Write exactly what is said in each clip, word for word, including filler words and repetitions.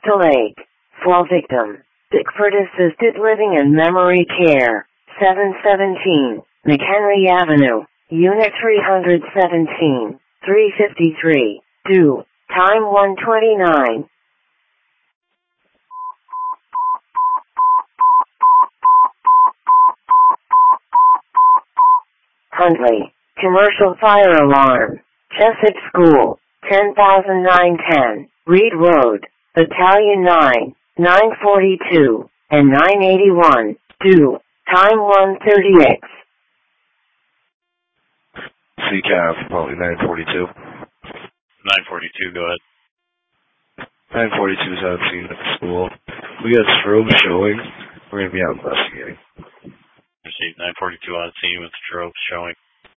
Vista Lake. Fall victim. Bickford Assisted Living and Memory Care. seven seventeen, McHenry Avenue, Unit three seventeen, three fifty-three. Due. Time one twenty-nine. Huntley. Commercial fire alarm. Jessup School. ten thousand nine ten. Reed Road. Battalion nine, nine forty-two, and nine eighty-one. Due. Time one thirty-six. C C A V, probably nine forty-two. nine forty-two, go ahead. nine forty-two is on scene at the school. We got strobe showing. We're going to be out investigating. Received nine forty-two on scene with strobes showing.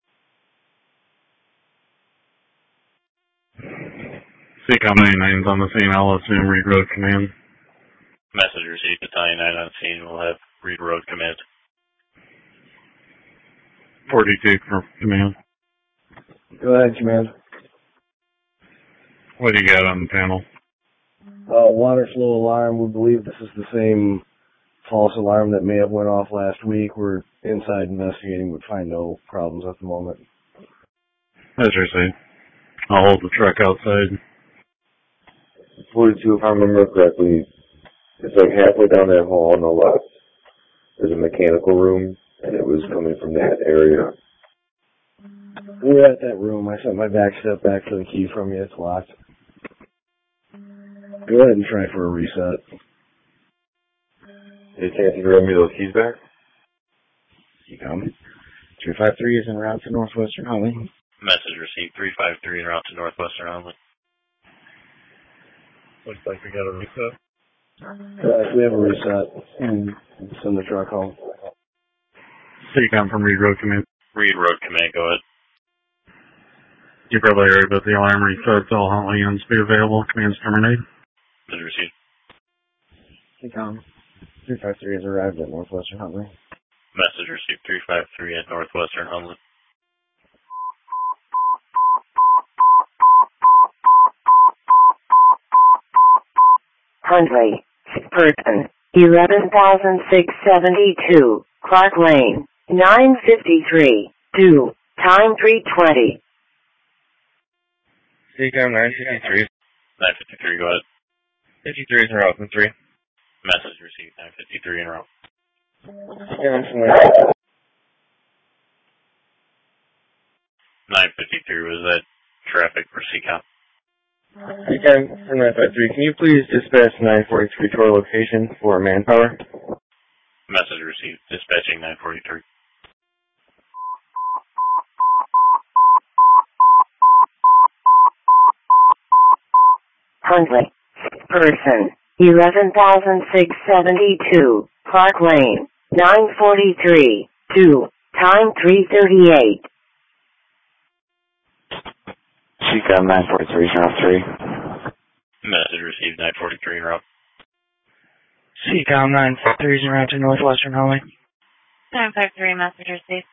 C C A V ninety-nine is on the scene. I'll assume Reed Road Command. Message received. Battalion nine on scene. We'll have Reed Road Command. forty-two for Command. Go ahead, Command. What do you got on the panel? Uh, water flow alarm. We believe this is the same false alarm that may have went off last week. We're inside investigating, but find no problems at the moment. That's received. I'll hold the truck outside. forty-two, if I remember correctly, it's like halfway down that hall on the left. There's a mechanical room, and it was coming from that area. We're at that room. I sent my back step back for the key from you. It's locked. Go ahead and try for a reset. Any chance you can bring me those keys back? You coming? three five three is en route to Northwestern Huntley. Message received. three five three en route to Northwestern Huntley. Looks like we got a reset. Uh, we have a reset. And send the truck home. C C A V from Reed Road Command. Reed Road Command, go ahead. You probably heard about the alarm resets. All Huntley units be available. Command's terminated. Message received. C C A V. three five three has arrived at Northwestern Huntley. Message received. three five three at Northwestern Huntley. Huntley. Person. eleven thousand six hundred seventy-two. Clark Lane. nine fifty-three. Due. Time three twenty. C C A V nine fifty-three. nine fifty-three, go ahead. fifty-three is en route from three. Message received. nine fifty-three en route. nine fifty-three, was that traffic for C C A V? C C A V from nine five three, can you please dispatch nine forty-three to our location for manpower? Message received. Dispatching nine forty-three. Huntley. Person. eleven thousand six hundred seventy-two. Clark Lane. nine forty-three. Due. Time three thirty-eight. C C A V nine forty-three, route three. Message received. nine forty-three en route. C C A V nine forty-three is en route to Northwestern Huntley. nine five three, message received.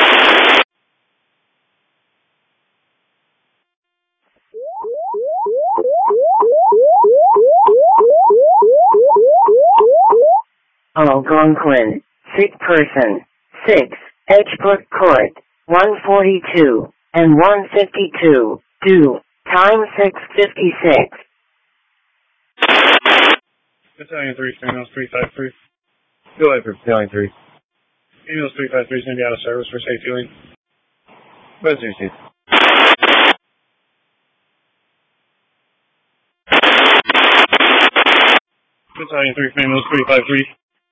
Algonquin. Sick person. six. Edgebrook Court. one forty-two and one fifty-two. Due. Time six fifty-six. Battalion three, females three five three. Go ahead for Battalion three. Females three five three is going to be out of service for safety lane. Message received. Battalion three, females three five three.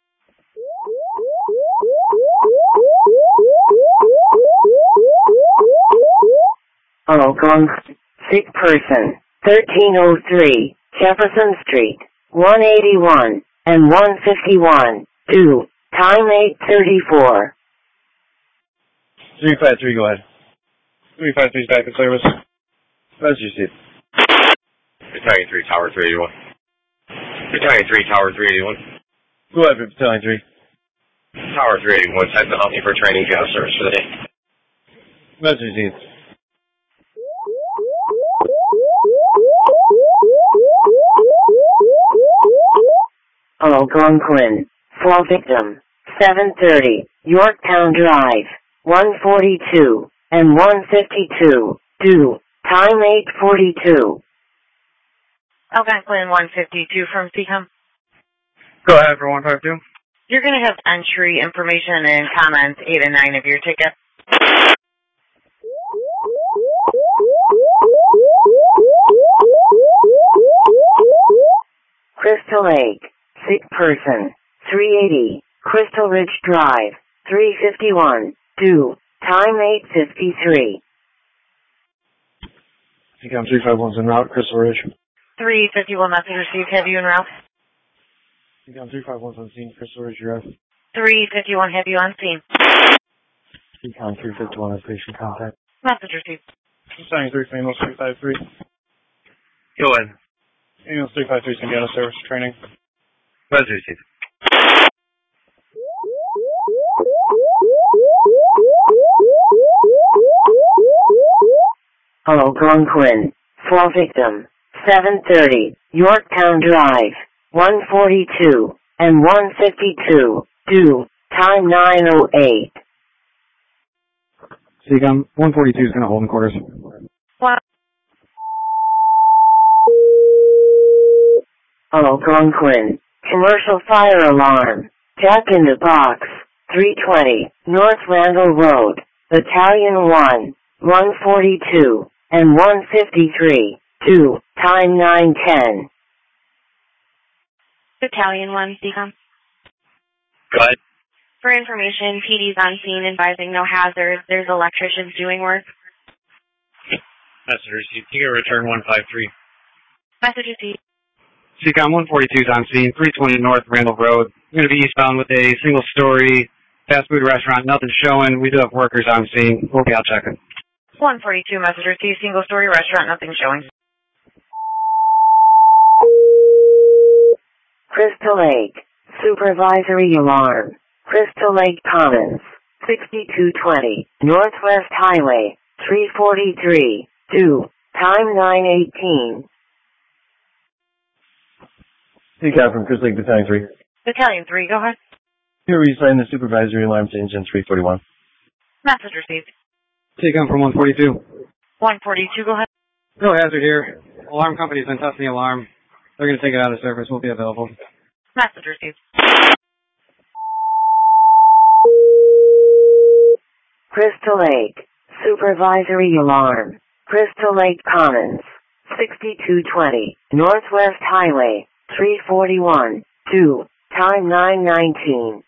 Algonquin. Sick person. thirteen oh three. Jefferson Street. one eighty-one and one fifty-one. Due. Time eight thirty-four. three five three, go ahead. three five three is back in service. Message received. Battalion three, Tower three eighty-one. Battalion three, Tower three eighty-one. Go ahead for Battalion three. Tower three eighty-one, type to Huntley for training, out of service for the day. Message received. Algonquin. Fall victim. seven thirty. Yorktown Drive. one forty-two and one fifty-two. Due. Time eight forty-two. Algonquin one fifty-two from C COM. Go ahead for one five two. You're going to have entry information and comments eight and nine of your ticket. Crystal Lake. Sick person. three eighty. Crystal Ridge Drive. three fifty-one. Due. Time eight fifty-three. C COM three five one's en route, Crystal Ridge. three fifty-one message received. Have you en route? C COM three five one's on scene, Crystal Ridge, you're up. three fifty-one, have you on scene? C COM three fifty-one has patient contact. Message received. Signing three, Famous three five three. Go ahead. Famous three five three, Indiana Service Training. Message received. Algonquin. Fall victim. seven thirty. Yorktown Drive. one forty-two and one fifty-two. Due. Time nine oh eight. C COM one forty-two is going to hold in quarters. What? Algonquin. Commercial fire alarm. Jack in the box. three twenty. North Randall Road. Battalion one. one forty-two and one fifty-three. Due. Time nine ten. Battalion one, C COM. Go ahead. For information, P D's on scene advising no hazards. There's electricians doing work. Message received. You can return one five three. Message received. C COM one forty-two is on scene, three twenty North Randall Road. We're going to be eastbound with a single-story fast food restaurant. Nothing showing. We do have workers on scene. We'll be out checking. one forty-two, message received. Single story restaurant, nothing showing. Crystal Lake. Supervisory alarm. Crystal Lake Commons. sixty-two twenty. Northwest Highway. three forty-three. Due. Time nine eighteen. C COM from Crystal Lake Battalion three. Battalion three, go ahead. Here we assign the supervisory alarm to engine three forty-one. Message received. C COM from one forty-two. one forty-two, go ahead. No hazard here. Alarm company's been testing the alarm. They're going to take it out of service. We'll be available. Message received. Crystal Lake. Supervisory alarm. Crystal Lake Commons. sixty-two twenty. Northwest Highway. three forty-one. Due. Time nine nineteen.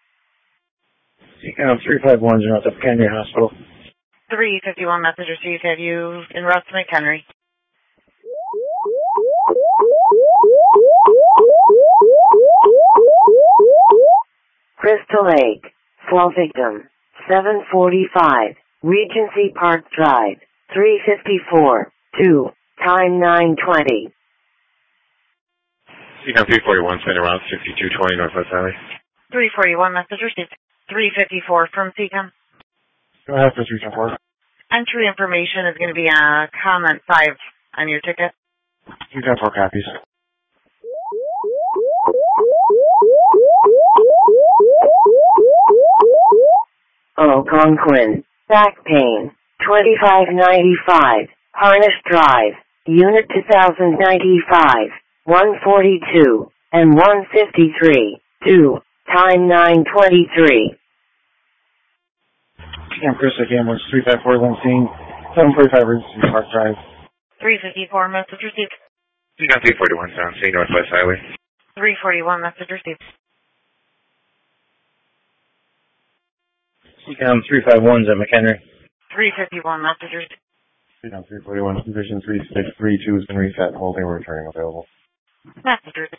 C COM three five one's en route to McHenry Hospital. three fifty-one, message received. Have you en route to McHenry? Crystal Lake. Fall victim. seven forty-five. Regency Park Drive. three fifty-four. Due. Time nine twenty. C COM three forty-one, send around sixty-two twenty Northwest Highway. three forty-one, message received. three fifty-four from C COM. Go ahead for three four. Entry information is going to be uh, comment five on your ticket. You got four copies. Algonquin. Back pain. twenty-five ninety-five. Harnish Drive. Unit two thousand ninety-five. one forty-two and one fifty-three. Due. Time nine twenty-three. C COM Crystal Lake Ambulance three five four is on scene. seven forty-five Regency Park Drive. three fifty-four, message received. C COM three forty-one, sound C Northwest Highway. three forty-one, message received. C COM three five one's at McHenry. three fifty-one, message received. C COM three forty-one, position three six three two has been reset. Holding, we're returning available. Message received.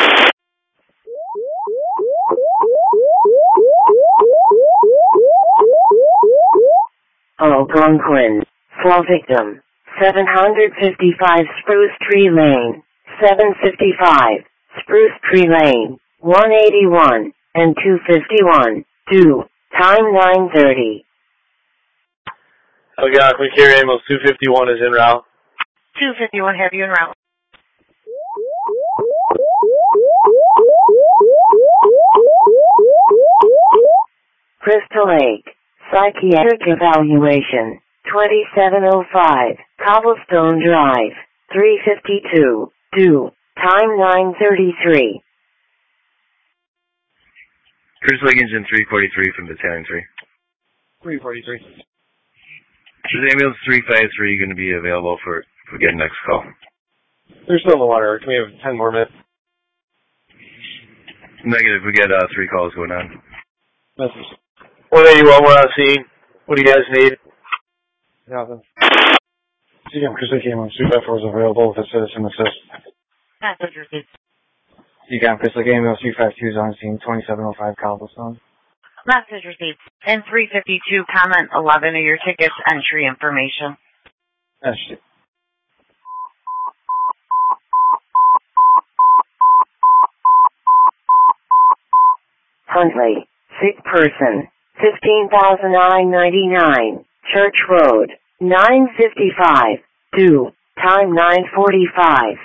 Algonquin. Fall victim. seven fifty-five Spruce Tree Lane. seven fifty-five Spruce Tree Lane. one eighty-one and two fifty-one. Due. Time nine thirty. Algonquin Carrier Ambulance two fifty-one is en route. two fifty-one, have you en route? Crystal Lake, psychiatric evaluation, twenty-seven oh five, Cobblestone Drive, three fifty-two, due, time nine thirty-three. Crystal Lake Engine three forty-three from Battalion three. three forty-three. Is ambulance three five three going to be available for, for getting next call? They're still in the water. Can we have ten more minutes? Negative. We got uh, three calls going on. Message. What are you all on scene? What do you guys need? Nothing. C M Crystal Lake ambulance three five four is available with a citizen assist. Message received. C M Crystal Lake ambulance three five two is on scene, twenty-seven oh five Cobblestone. Message received. And three fifty-two, comment eleven of your tickets, entry information. Message. Huntley, sick person, fifteen thousand nine hundred ninety-nine, Church Road, nine fifty-five, due, time nine forty-five.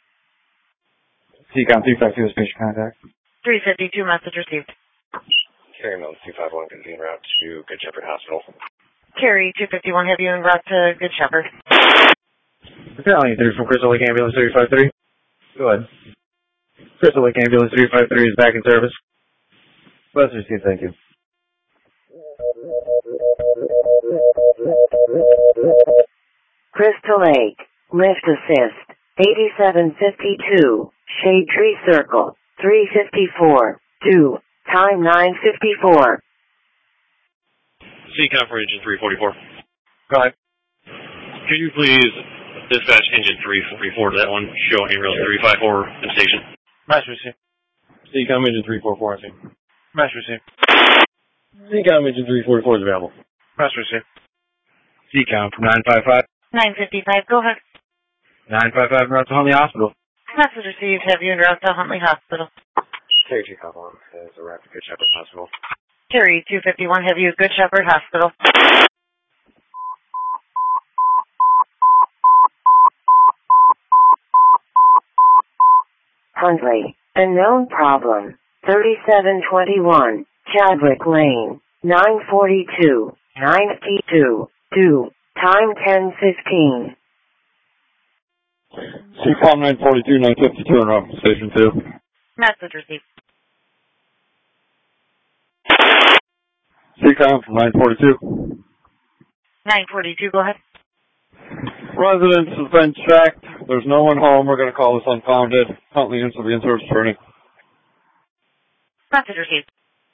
C M three five two is patient contact. three fifty-two, message received. Carry on two five one, continue route to Good Shepherd Hospital. Carry two fifty-one, have you en route to Good Shepherd. Battalion three from Crystal Lake ambulance three five three. Go ahead. Crystal Lake ambulance three five three is back in service. Message received, thank you. Crystal Lake, lift assist, eighty-seven fifty-two, Shade Tree Circle, three fifty-four, due, time nine fifty-four. C COM for engine three forty-four. Go ahead. Could you please dispatch engine three forty-four to that one, show ambulance three five four in station? Message received. C COM engine three forty-four, I think. Message received. C COM engine three forty-four is available. Message received. C COM from nine five five. nine fifty-five, go ahead. nine five five, route to Huntley Hospital. Message received, have you en route to Huntley Hospital. Carry two cop on, as a route to Good Shepherd Hospital. Carry two fifty-one, have you Good Shepherd Hospital. Huntley, a known problem, thirty-seven twenty-one, Chadwick Lane, nine forty-two, nine fifty-two, due, time ten fifteen. C COM nine forty-two, nine fifty-two in route, station two. Message received. C COM from nine forty-two. nine forty-two, go ahead. Residence has been checked. There's no one home. We're going to call this unfounded. Huntley units will be in service for any. Message received.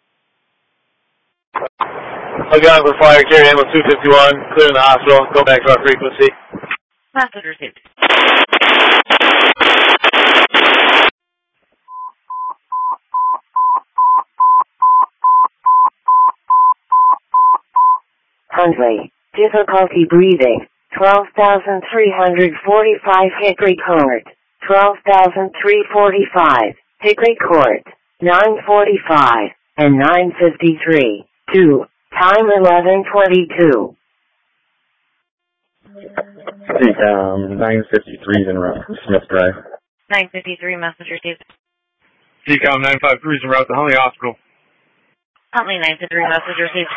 I'll get on for fire, carry ambulance two fifty-one, clearing the hospital, go back to our frequency. Message received. Huntley, difficulty breathing, twelve thousand three hundred forty-five Hickory Court, twelve thousand three hundred forty-five, Hickory Court, nine forty-five, and nine fifty-three, due, time eleven twenty-two. C COM nine fifty-three is en route from Smith Drive. nine fifty-three, message received. C COM nine five three is en route to Huntley Hospital. Huntley nine fifty-three, message received.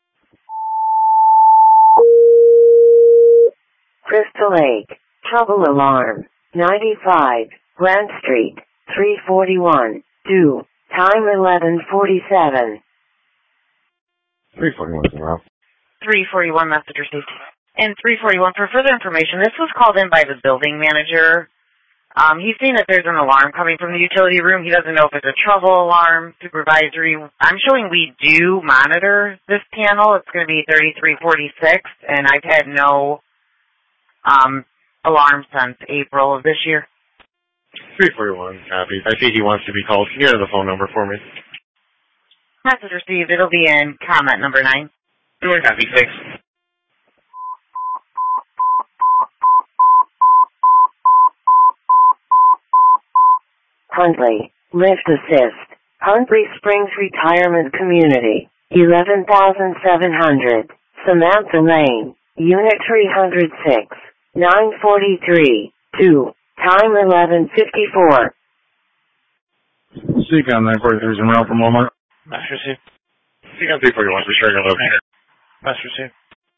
Crystal Lake, trouble alarm, ninety-five, Grant Street, three forty-one, due, time eleven forty-seven. three forty-one is en route. three forty-one, message received. And three forty-one, for further information, this was called in by the building manager. Um, he's seen that there's an alarm coming from the utility room. He doesn't know if it's a trouble alarm, supervisory. I'm showing we do monitor this panel. It's going to be thirty-three forty-six, and I've had no um, alarm since April of this year. three forty-one, copy. I think he wants to be called. Can you have the phone number for me? Message received. It'll be in comment number nine. Doing copy, thanks. Huntley, lift assist, Huntley Springs Retirement Community, eleven thousand seven hundred, Samantha Lane, Unit three oh six, nine forty-three, due, time eleven fifty-four. C COM nine forty-three is en route from Walmart. Message received. Seek on three forty-one for sharing a location. Message received.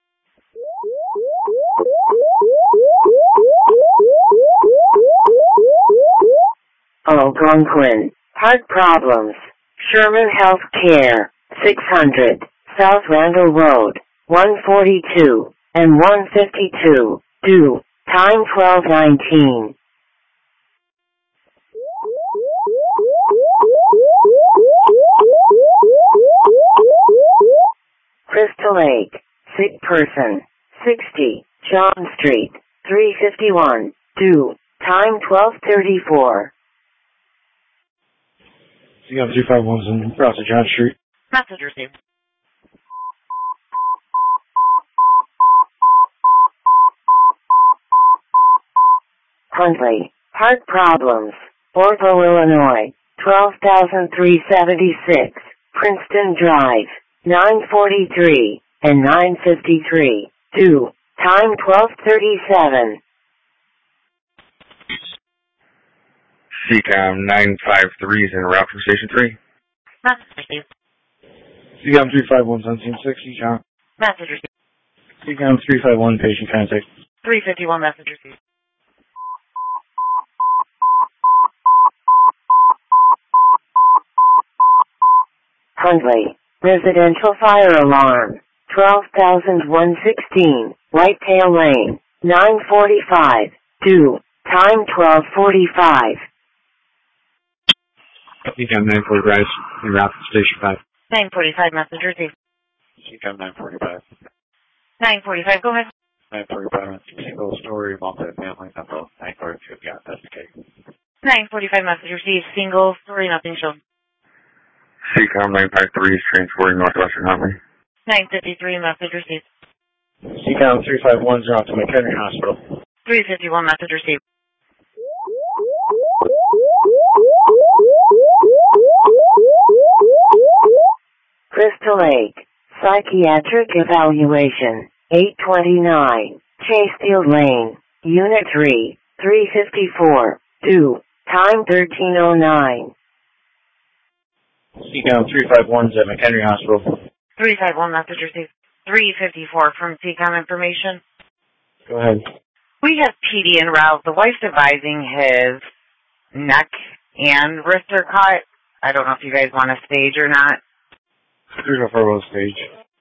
Algonquin. Heart problems. Sherman Health Care. six hundred. South Randall Road. one forty-two and one fifty-two. Due. Time twelve nineteen. Crystal Lake. Sick person. sixty. John Street. three fifty-one. Due. Time twelve thirty-four. C M three five one's in route to John Street. Message received. Huntley. Heart problems. Orville, Illinois. twelve thousand three hundred seventy-six. Princeton Drive. nine forty-three and nine fifty-three. Due. Time twelve thirty-seven. C COM nine five three is en route from Station three. Message received. C COM three five one's on scene sixty, John. Message received. C COM three five one, patient contact. three fifty-one message received. Huntley. Residential fire alarm. twelve thousand one hundred sixteen. Whitetail Lane. nine forty-five. Due. Time twelve forty-five. C COM nine forty-five en route from Station five. nine forty-five message received. C COM nine forty-five. nine forty-five, go ahead. nine forty-five, single story, multi-family, number nine forty-two, yeah, that's the case. nine forty-five message received. Single story, nothing shown. C COM nine five three is transporting Northwestern Huntley. nine fifty-three message received. C COM three five one's route to McHenry Hospital. three fifty-one message received. Crystal Lake. Psychiatric evaluation. eight twenty-nine. Chasefield Lane. Unit three. three fifty-four. Due. Time thirteen oh nine. C COM three five one's at McHenry Hospital. three five one message received. three fifty-four from C COM information. Go ahead. We have P D en route. The wife's advising his neck and wrist are cut. I don't know if you guys want to stage or not. three oh four will stage.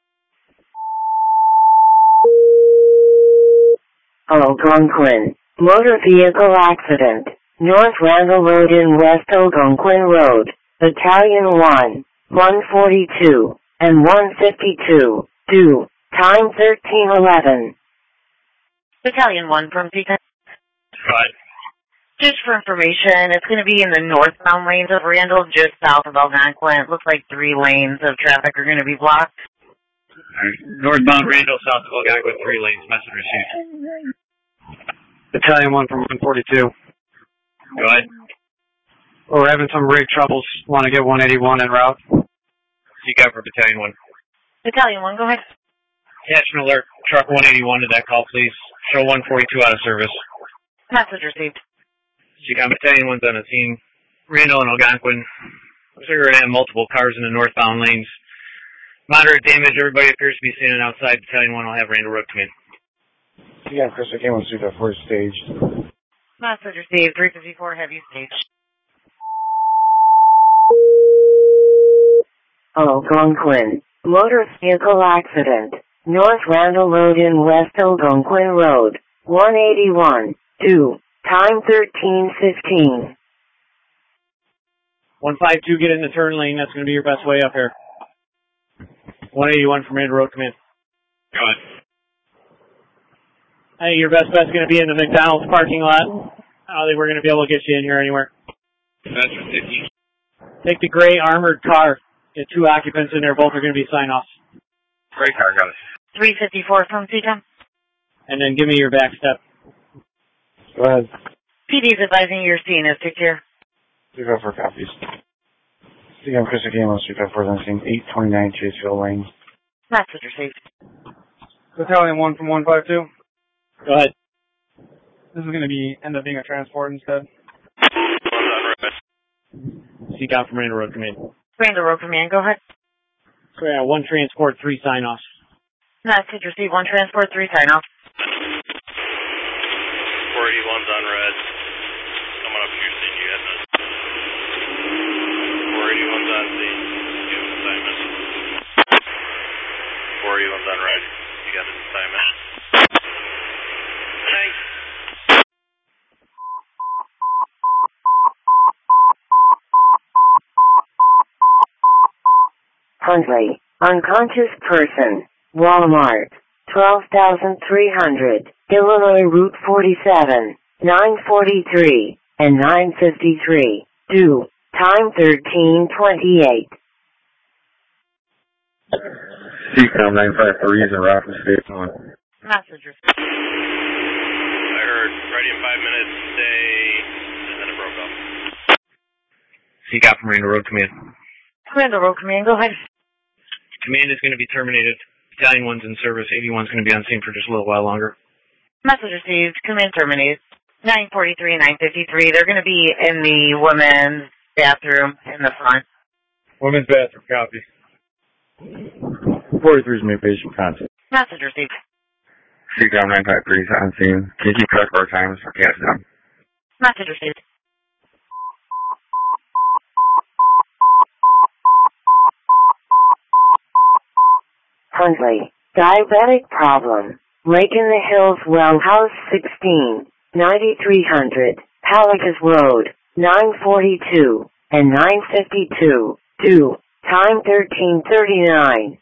Algonquin. Motor vehicle accident. North Randall Road in West Algonquin Road. Battalion one. one forty-two and one fifty-two. Due. Time thirteen eleven. Battalion one from C COM. Right. Just for information, it's going to be in the northbound lanes of Randall, just south of Algonquin. It looks like three lanes of traffic are going to be blocked. Right. Northbound Randall, south of Algonquin, three lanes, message received. Battalion one from one forty-two. Go ahead. We're having some rig troubles. Want to get one eighty-one en route. C COM for Battalion one. Battalion one, go ahead. Attachment alert, truck one eighty-one to that call, please. Show one forty-two out of service. Message received. C COM Battalion one's on the scene. Randall and Algonquin. Looks like we're going to have multiple cars in the northbound lanes. Moderate damage. Everybody appears to be standing outside. Battalion one will have Randall Road come in. C COM Crystal came on suit for stage. Message received. three fifty-four, heavy stage. Algonquin. Motor vehicle accident. North Randall Road in West Algonquin Road. one eighty-one. Due. Time thirteen fifteen. one five two, get in the turn lane. That's going to be your best way up here. one eighty-one from Randall Road, come in. Go ahead. Hey, your best bet's going to be in the McDonald's parking lot. I don't think we're going to be able to get you in here anywhere. That's fifty. Take the gray armored car. Get two occupants in there. Both are going to be sign-offs. Great car, got it. three fifty-four from C COM. And then give me your back step. Go ahead. P D's advising your scene is secure. three five four copies. C COM Crystal came on three five four on scene. eight twenty-nine Chasefield Lane. Message received. Battalion one from one five two. Go ahead. This is going to be end up being a transport instead. C COM from Randall Road, come in. Randall Road Command, go ahead. Yeah, one transport, three sign-offs. Message received, one transport, three sign-off. four eighty-one's on red. Someone up here seeing you guys. four eighty-one's on scene. You have an assignment. four eighty-one's on red. You got an assignment. Thanks. Huntley, unconscious person, Walmart, twelve thousand three hundred, Illinois Route forty-seven, nine forty-three, and nine fifty-three, due, time thirteen twenty-eight. C COM nine five three is in route from station one. Message received. I heard ready in five minutes, stay, and then it broke up. C COM from Randall Road Command. Randall Road Command, go ahead. Command is going to be terminated. Battalion one's in service. eighty-one's going to be on scene for just a little while longer. Message received. Command terminated. nine forty-three and nine fifty-three. They're going to be in the women's bathroom in the front. Women's bathroom, copy. forty-three is main patient contact. Message received. C COM nine five three is on scene. Can you keep track of our times? Yes, down. Message received. Huntley, diabetic problem, Lake in the Hills Well House sixteen, ninety-three hundred, Palagas Road, nine forty-two, and nine fifty-two, due, time thirteen thirty-nine.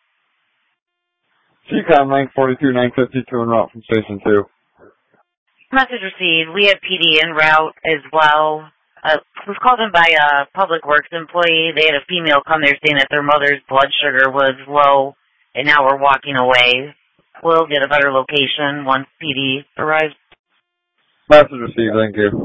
C COM nine forty-two, nine fifty-two en route from station two. Message received. We have P D en route as well. Uh, was called in by a public works employee. They had a female come there saying that their mother's blood sugar was low, and now we're walking away. We'll get a better location once P D arrives. Message received, thank you.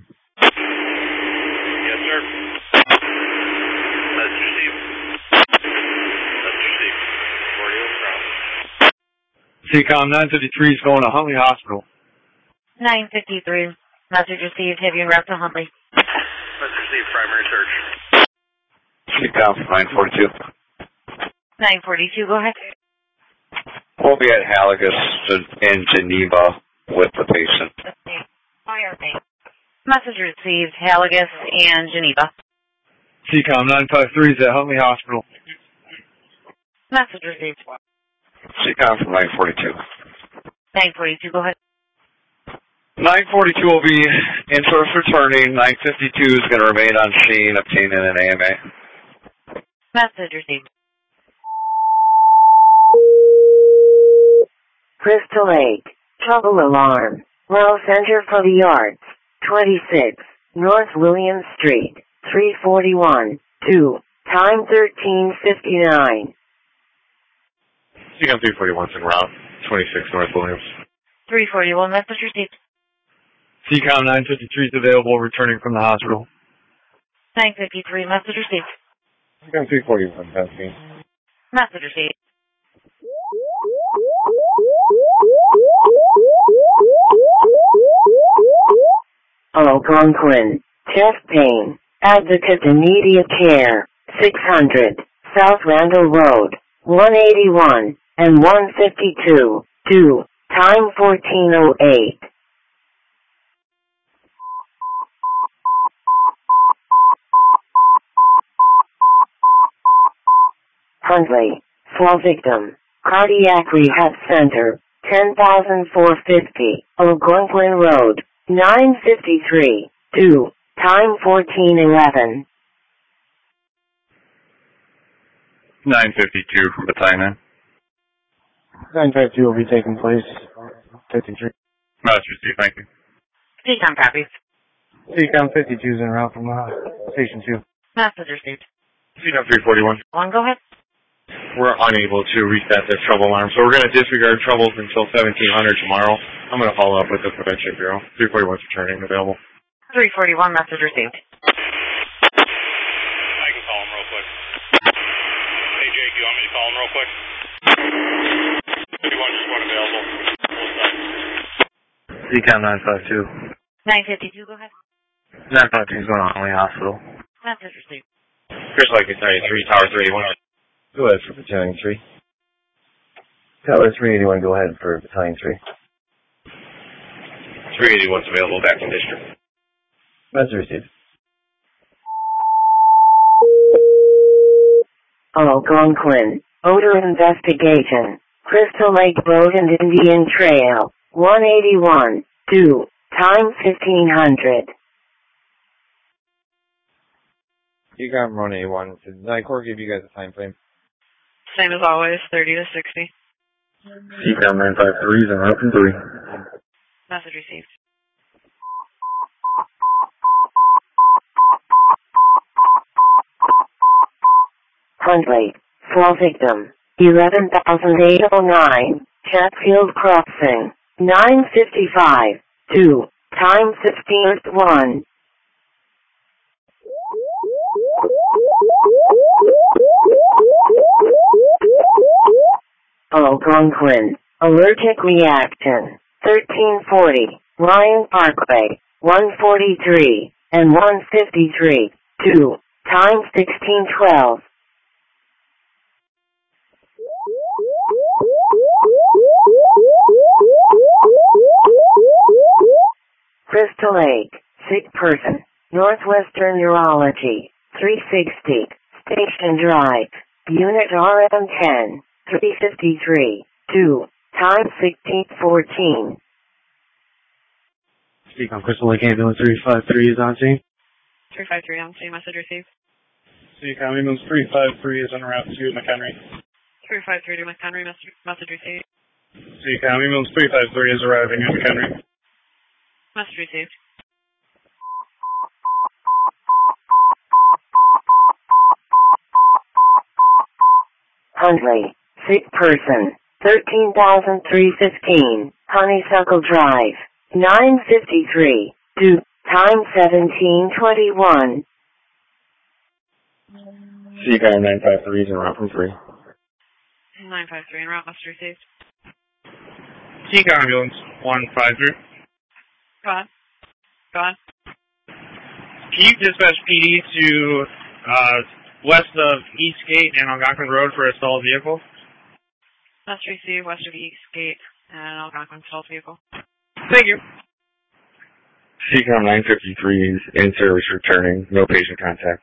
Yes, sir. Message received. Message received. forty over. C COM nine fifty-three is going to Huntley Hospital. nine fifty-three. Message received. Have you en route to Huntley? Message received. Primary search. C COM nine forty-two. nine forty-two, go ahead. We'll be at Halagus in Geneva with the patient. Message received. Halagus and Geneva. C COM nine five three is at Huntley Hospital. Message received. C COM from nine forty-two. nine forty-two, go ahead. nine forty-two will be in service returning. nine fifty-two is going to remain on scene, obtaining an A M A. Message received. Crystal Lake, trouble alarm, Well Center for the Arts, twenty-six, North William Street, three forty-one, due, time thirteen fifty-nine. C COM three forty-one's en route, twenty-six North Williams. three forty-one, message received. C COM nine fifty-three is available, returning from the hospital. nine fifty-three, message received. C COM three forty-one, on scene. Message received. Algonquin, chest pain, advocate immediate care, six hundred, South Randall Road, one eighty-one, and one fifty-two, due, time fourteen oh eight. Huntley, fall victim, cardiac rehab center, ten thousand four hundred fifty, Algonquin Road, nine fifty-three, due, time fourteen eleven. nine fifty-two from Battalion. nine fifty-two will be taking place, fifty-three. Message received, thank you. C COM copies. C COM fifty-two is en route from uh, Station two. Message received. C COM three forty-one. One, go ahead. We're unable to reset this trouble alarm, so we're going to disregard troubles until seventeen hundred tomorrow. I'm going to follow up with the Prevention Bureau. three forty-one's returning, available. three forty-one, message received. I can call him real quick. Hey, Jake, you want me to call him real quick? fifty-one just went available. C COM nine fifty-two. nine fifty-two, go ahead. nine fifty-two is going to Huntley Hospital. Message received. Chris Lake is ninety-three, Tower three eighty-one. Go ahead for Battalion three. Tower three eighty-one, go ahead for Battalion three. three eighty-one's available back in district. Message received. Algonquin, odor investigation, Crystal Lake Road and Indian Trail, one eighty-one, two, time fifteen hundred. You got Run eighty-one. Did Nycor give you guys a time frame? Same as always, thirty to sixty. C COM nine five three is on route from three. Message received. Huntley, fall victim, eleven thousand eight hundred nine, Chatfield Crossing, nine fifty-five, two, time fifteen one. Algonquin, allergic reaction, thirteen forty, Ryan Parkway, one forty-three, and one fifty-three, two, time sixteen twelve. Crystal Lake, sick person, Northwestern Neurology, three sixty, Station Drive, Unit R M ten, three fifty-three, two, time sixteen fourteen. Speak on Crystal Lake Ambulance three five three is on scene. three five three on scene, message received. Speak on Ambulance three five three is on route to McHenry. three five three to McHenry, message, message received. Speak on Ambulance three five three is arriving at McHenry. Message received. Huntley, sick person, thirteen thousand three fifteen, Honeysuckle Drive, nine fifty-three, two, time seventeen twenty-one. C COM nine five three is on route from three. nine five three en route, message received. C COM Ambulance one five three. Go on. Go on. Can you dispatch P D to uh, west of Eastgate and Algonquin Road for a stalled vehicle? Message received west of Eastgate and Algonquin stalled vehicle. Thank you. C COM nine fifty-three is in service returning. No patient contact.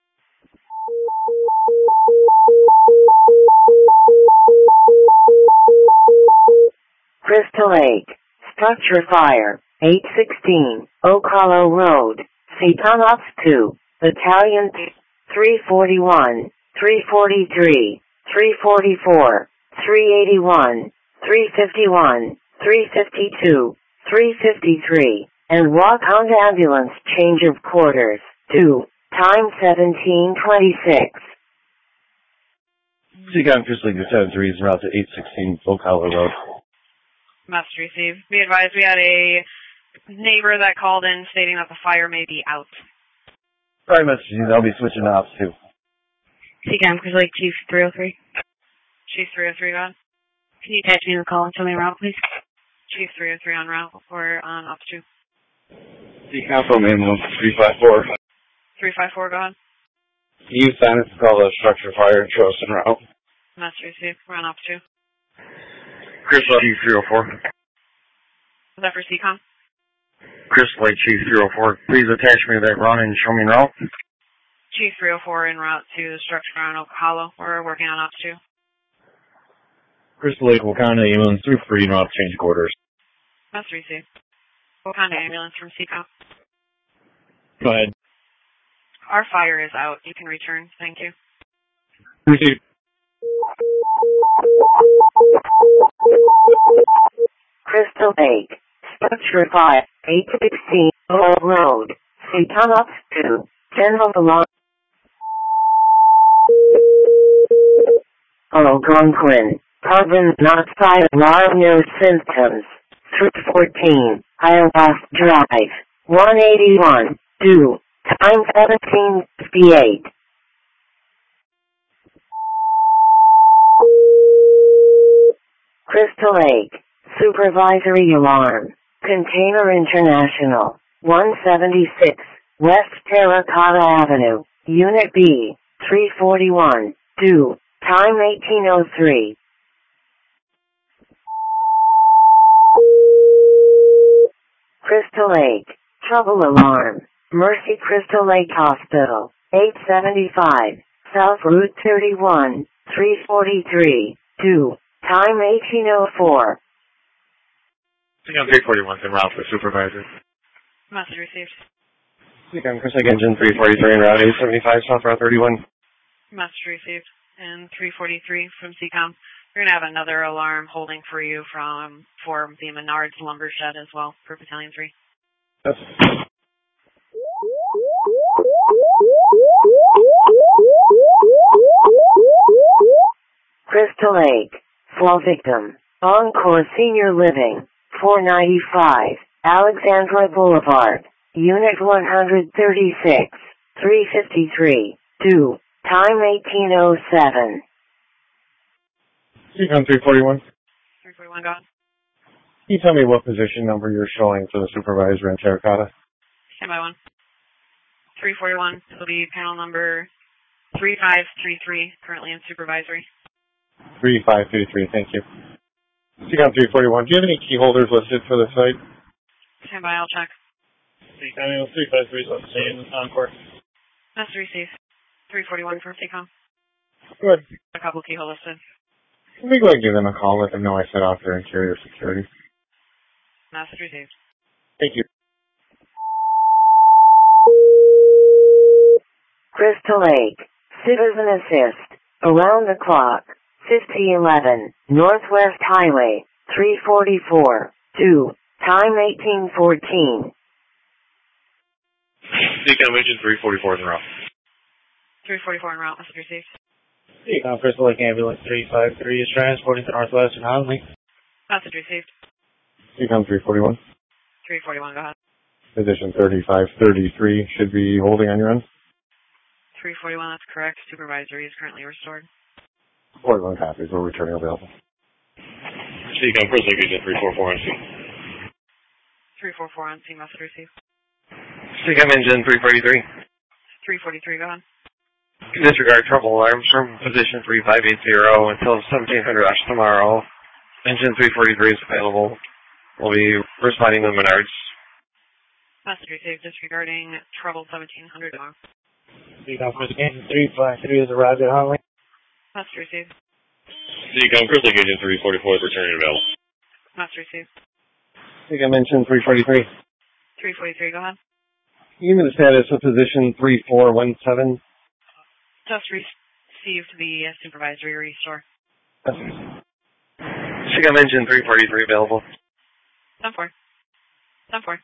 Crystal Lake, structure fire, eight sixteen, Oak Hollow Road, Seton Ops two, Battalion three forty-one, three forty-three, three forty-four, three eighty-one, three fifty-one, three fifty-two, three fifty-three, and Walk-Hound Ambulance change of quarters, two, time seventeen twenty-six. C COM Crystal Lake seven three is en route to eight sixteen Oak Hollow Road. Message received. Be advised we had a neighbor that called in stating that the fire may be out. Sorry, messages. I'll be switching to ops too. C COM Crystal Lake Chief three oh three. Chief three oh three, go on. Can you attach me to the call and tell me route, please? Chief three oh three on route or on ops two. C COM from Ambulance three five four. three five four, go on. Use silence to call the structure fire trust en route. Message received. We're on ops two. Crystal Chief three oh four. Is that for C COM? Crystal Lake Chief three oh four. Please attach me to that run and show me en route. Chief three oh four en route to the structure on Oak Hollow. We're working on ops two. Crystal Lake Wakanda Ambulance three three en route to change quarters. Message received. Wakanda ambulance from C COM. Go ahead. Our fire is out. You can return. Thank you. Received. Crystal Lake, structure fire, eight sixteen, Old Road, Seton Ops two, General Alarm. Algonquin, carbon monoxide alarm, no symptoms, three fourteen, Hiawassee Drive, one eighty-one, two, time seventeen fifty-eight. Crystal Lake, supervisory alarm, Container International, one seventy-six, West Terracotta Avenue, Unit B, three forty-one, two, Time eighteen oh three. Crystal Lake. Trouble alarm. Mercy Crystal Lake Hospital. eight seventy-five. South Route thirty-one. three forty-three. two. Time eighteen oh four. Seacom three forty-one's en route for supervisor. Message received. Seacom Crystal Lake Engine three forty-three en route eight seventy-five South Route thirty-one. Message received. And three forty-three from Seacom. We're going to have another alarm holding for you from for the Menards lumber shed as well for Battalion three. Yes. Crystal Lake. Fall victim. Encore Senior Living. four ninety-five. Alexandra Boulevard. Unit one thirty-six. three fifty-three. two. Time eighteen oh seven. Seacom three forty-one. three forty-one, go on. Can you tell me what position number you're showing for the supervisor in Terracotta? Stand by one. three forty-one will be panel number three five three three, currently in supervisory. three five three three, thank you. Seacom three forty-one, do you have any key holders listed for the site? Stand by, I'll check. Seacom three five three is on scene, Encore. Message received. three forty-one from Seacom. Good. A couple keyhole listed. Let me go ahead and give them a call, let them know I set off their interior security. Message received. Thank you. Crystal Lake. Citizen Assist. Around the clock. fifty eleven. Northwest Highway. three forty-four. two. Time eighteen fourteen. Seacom Engine three forty-four is en route. three forty-four en route. Message received. Seacom Crystal Lake Ambulance three five three is transporting to Northwestern Highway. Message received. Seacom three forty-one. three forty-one, go ahead. Position thirty-five thirty-three should be holding on your end. three forty-one, that's correct. Supervisory is currently restored. forty-one copies, we're returning available. Seacom Crystal Lake Engine three forty-four on scene. three forty-four on scene, message received. Seacom Engine three forty-three. three forty-three, go ahead. Disregard trouble alarms from position three five eight zero until seventeen hundred hours tomorrow. Engine three forty-three is available. We'll be responding to Menards. Message received disregarding trouble seventeen hundred tomorrow. Seacom Crystal Lake Engine three five three is arrived at Hunley. Message received. Seacom Crystal Lake Engine three forty-four is returning available. Message received. Seacom Engine three forty-three. three forty-three, go ahead. Can you give me the status of position three four one seven? Just received the uh, supervisory restore. Seacom Engine three forty-three available. ten four. ten four.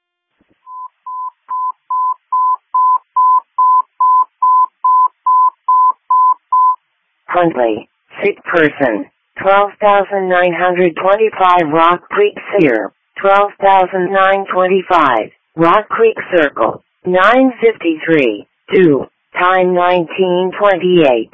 Huntley. Sick person. twelve thousand nine hundred twenty-five Rock Creek Sear. twelve thousand nine hundred twenty-five. Rock Creek Circle. nine fifty-three. two. Time nineteen twenty-eight.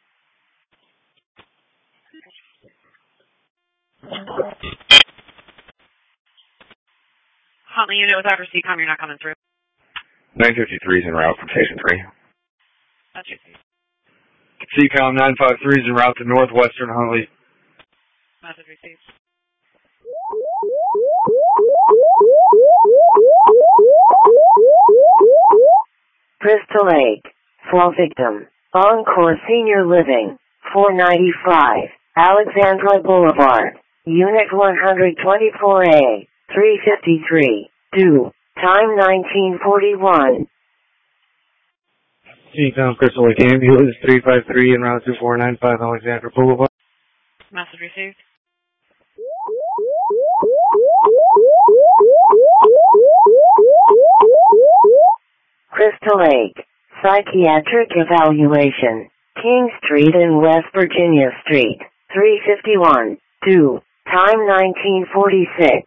Huntley unit without for Seacom, you're not coming through. nine fifty-three is en route from Station three. That's your Seacom nine five three is en route to Northwestern Huntley. message received. Crystal Lake. Fall victim. Encore Senior Living. four ninety-five. Alexandra Boulevard. Unit one twenty-four A. three fifty-three. two. Time nineteen forty-one. Seacom Crystal Lake Ambulance three five three en route to four ninety-five Alexandra Boulevard. Message received. Crystal Lake. Psychiatric evaluation. King Street and West Virginia Street. three fifty-one. two. Time nineteen forty-six.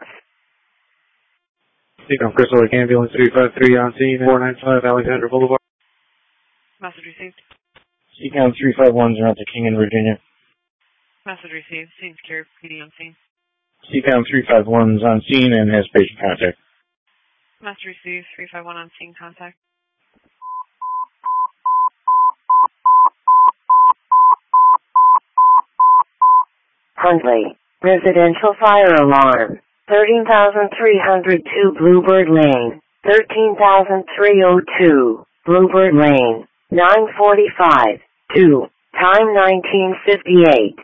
Seacom Crystal Lake Ambulance three five three on scene, four ninety-five Alexandra Boulevard. Message received. Seacom three five one is en route to King in Virginia. Message received. Scene secure. P D on scene. Seacom three five one is on scene and has patient contact. Message received. three five one on scene contact. Huntley, residential fire alarm, thirteen thousand three hundred two Bluebird Lane, thirteen thousand three hundred two, Bluebird Lane, nine forty-five, two, time nineteen fifty-eight.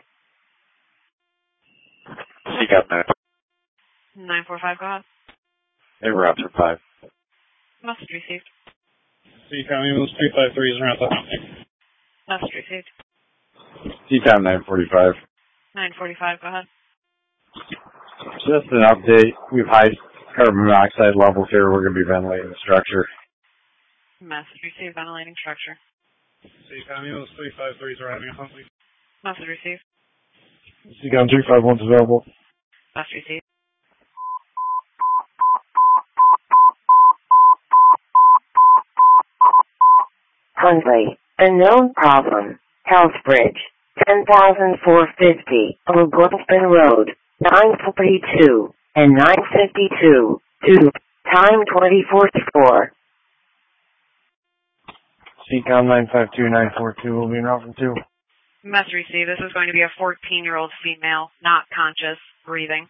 C C A P nine. nine four five, go ahead. Hey, we're after five. Message received. C C A P ambulance three five three is around that. Message received. C C A P nine forty-five. nine forty-five, go ahead. Just an update. We've high carbon monoxide levels here. We're going to be ventilating the structure. Message received, ventilating structure. C C A P ambulance three five three is around Huntley. Message received. C C A P three five one is available. Message received. Huntley, unknown problem, Healthbridge, ten thousand four hundred fifty, Algonquin Road, nine forty-two, and nine fifty-two, two, time twenty forty-four. C C A P nine five two nine four two will be in route from two. Message received. This is going to be a fourteen-year-old female, not conscious, breathing.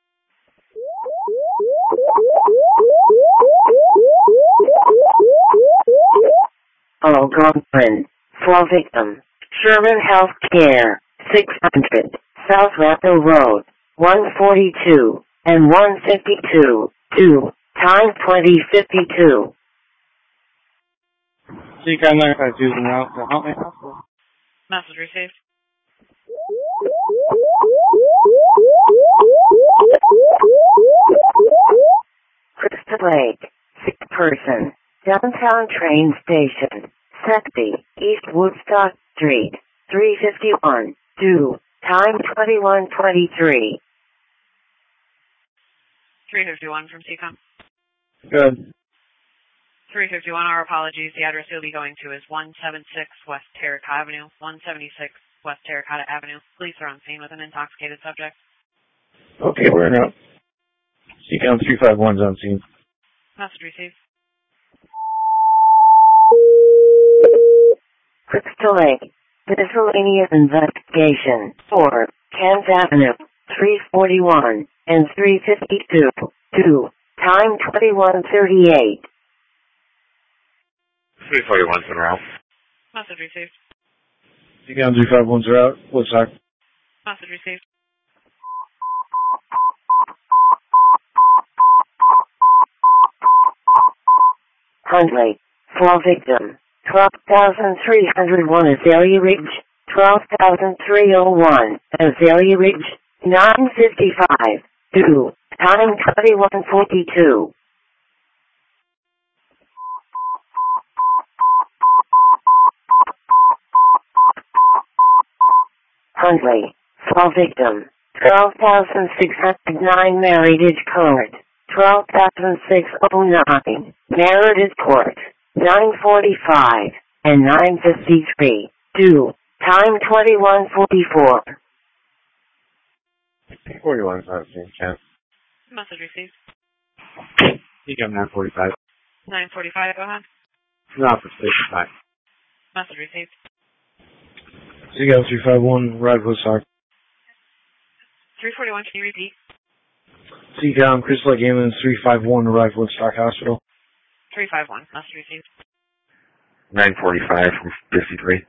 Algonquin, fall victim, Sherman Healthcare, six hundred, South Rapid Road, one forty-two, and one fifty-two, two, time twenty fifty-two. C C A P nine five two is in route to Huntley Hospital. Message received. Crystal Lake, six person, downtown train station, Secby, East Woodstock Street, three fifty-one, two, time twenty-one twenty-three. three fifty-one from C C A P. Good. three fifty-one, our apologies. The address you'll be going to is one seventy-six West Terracotta Avenue, one seventy-six West Terracotta Avenue. Police are on scene with an intoxicated subject. Okay, we're in route. C C A P three five one is on scene. Message received. Crystal Lake, miscellaneous investigation, four, Kent Avenue, three forty-one, and three fifty-two, two, time twenty-one thirty-eight. three forty-one's en route. Message received. C C A P three five one's route. Woodstock. Message received. Huntley, fall victim, twelve thousand three hundred one Azalea Ridge, twelve thousand three hundred one Azalea Ridge, nine fifty-five, two, time twenty-one forty-two. Huntley, fall victim, twelve thousand six hundred nine Meritage Court, twelve thousand six hundred nine Meritage Court, nine forty-five, and nine fifty-three, two, time twenty-one forty-four. forty-one's on scene, Kent. Message received. C C A P nine forty-five. nine forty-five, go ahead. Not for station five. Message received. C C A P three five one, ride Woodstock. three forty-one, can you repeat? C C A P Crystal Lake Ambulance three five one, arrive Woodstock Hospital. three five one, message received. nine forty-five from fifty-three.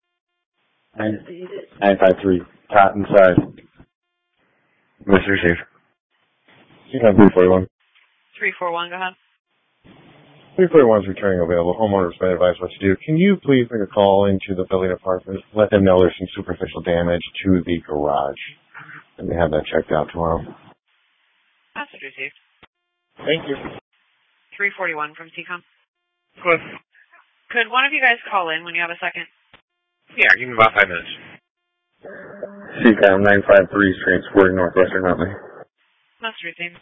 nine five three, top inside. Message received. C C A P three forty-one. three four one, go ahead. three forty-one is returning available. Homeowners been advised what to do. Can you please make a call into the building department? Let them know there's some superficial damage to the garage. And they have that checked out tomorrow. Message received. Thank you. three forty-one from T COM. Cliff. Could one of you guys call in when you have a second? Yeah, give me about five minutes. C C A P nine five three is transporting Northwestern Huntley. Message received.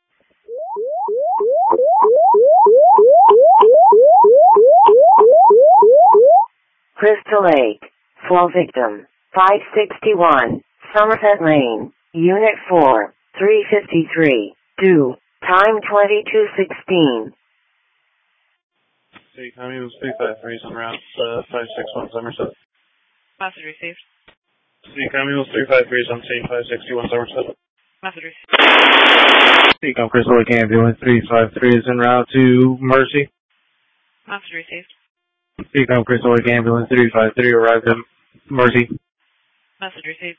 Crystal Lake, fall victim, five sixty-one, Somerset Lane, Unit four, three fifty-three, two, time twenty-two sixteen. C C A P was three five three, on route uh, five six one Somerset. Message received. Seacom Eagles three five three is on scene five sixty-one Somerset. Message received. Seacom Crystal Lake Ambulance three five three is en route to Mercy. Message received. Seacom Crystal Lake Ambulance three five three arrived at Mercy. Message received.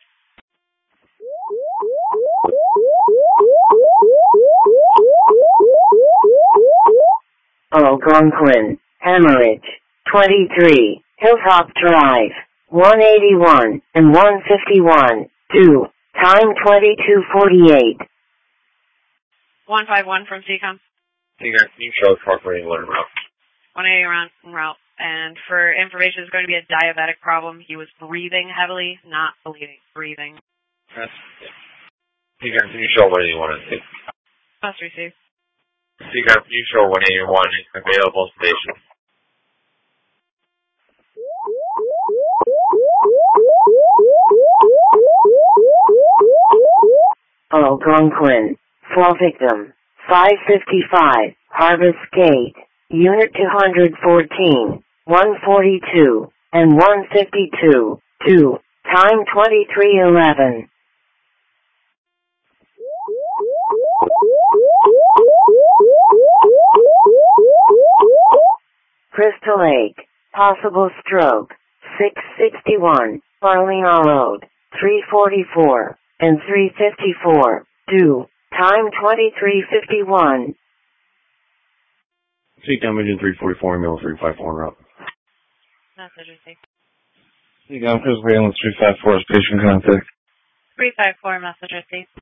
Algonquin, Hemorrhage, twenty-three, Hilltop Drive, one eighty-one and one fifty-one, two, time twenty-two forty-eight. one five one from Seacom. Seacom, can you show truck rating alert route? one eighty around en route. And for information, it's going to be a diabetic problem. He was breathing heavily, not bleeding, breathing. Yes. Seacom, can you show what you want to see? Must receive. Seacom, can you show one eighty-one available station? Algonquin, fall victim, five fifty-five, Harvest Gate, Unit two fourteen, one forty-two, and one fifty-two, two, time twenty-three eleven. Crystal Lake, possible stroke, six sixty-one, Barlina Road, three forty-four, and three fifty-four, two, time twenty-three fifty-one. Seacom Engine three forty-four, Mill three five four route. Message received. Seacom Crystal Ambulance three five four is patient contact. three five four, message received.